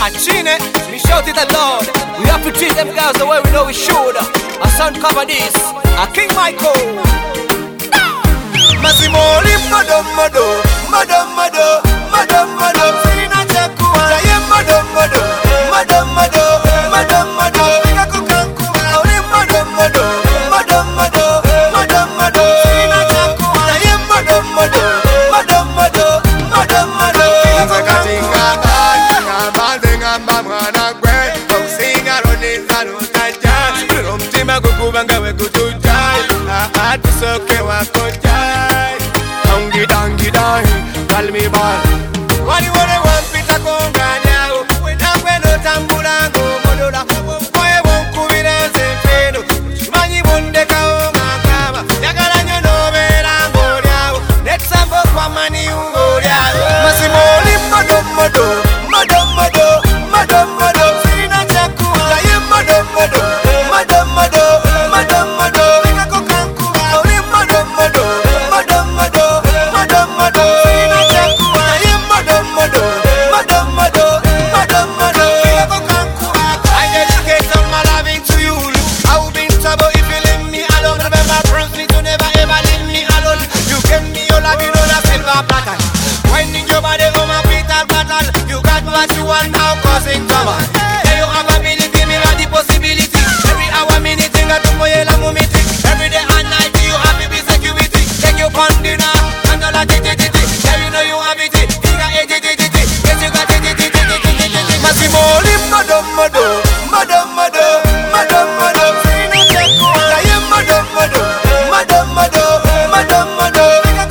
Achine, we shout it aloud. We have to treat them girls the way we know we should. A sound cover this, a King Michael. Masimoli madam mado, madam mado, madam mado. Sina chakua, jaye madam mado, madam mado, madam mado. Ika kukanku, oli madam mado, madam mado, madam mado. Sina chakua, jaye madam mado, madam mado, madam mado. Katinga bande ngamba mwana kwe, kusinga roniza nutaja. Mtima kukubanga we kutuja, atusoke wakoja. Dangi dangi, call me ball. Wali wale wampita konganyao, nakwe no tambulango modola. Koye wonkubira nzefeno, chimanyi bondeka o makaba. Yagala nyo nobelango lyao, netsambo kwa mani ungo lyao. Masimoli madam mado, madam mado, madam mado. Sina chakua, jaye madam mado, madam mado, madam mado. Ika kukanku, oli madam mado, madam mado. Winding your body on my feet and battle. You got what you want now, causing trouble. Hey, you have ability, me got the possibility. Every hour, minute, I do my yellow mumity. Every day and night, you have to be security. Take your fun dinner, and all that it. Yeah, you know you have it. You got it. Yes, you got it. Masimoli, madam mado, madam mado, madam mado. Sina chakua, jaye madam mado, madam mado, madam mado.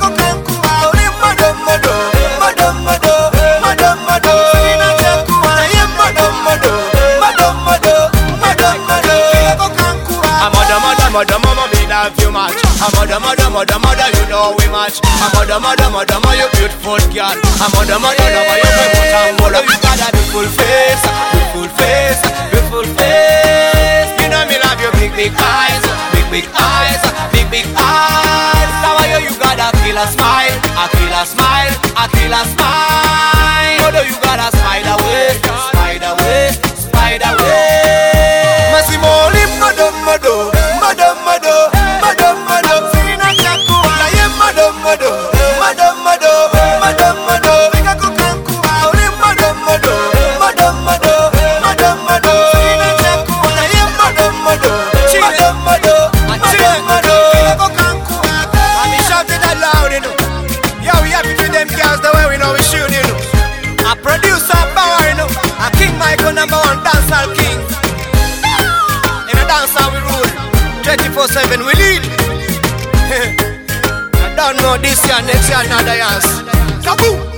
Mother, me love you much. Mother, you know we match. Mother, you beautiful girl. Mother, lover, you beautiful and you got a beautiful face, beautiful face, beautiful face. You know me love you, big eyes, big eyes, big eyes. Now you got a killer smile, a killer smile, a killer smile. Mother, you got a spider waist, spider waist, spider waist. Masimoli madam mado. Madam mado, madam mado. Sina chakua, jaye madam mado, madam mado, madam mado. Ika kukanku, oli madam mado, madam mado, madam mado. Sina chakua, jaye madam mado, madam mado, madam mado. Ika kukanku, and we shout it out loud, you know. Yeah, we happy to them girls the way we know we should, you know. A producer power, you know. A King Michael, #1 dancehall king. In a dancehall we rule. 24/7 we lead. I don't know this year, next year, another years. Kaboom!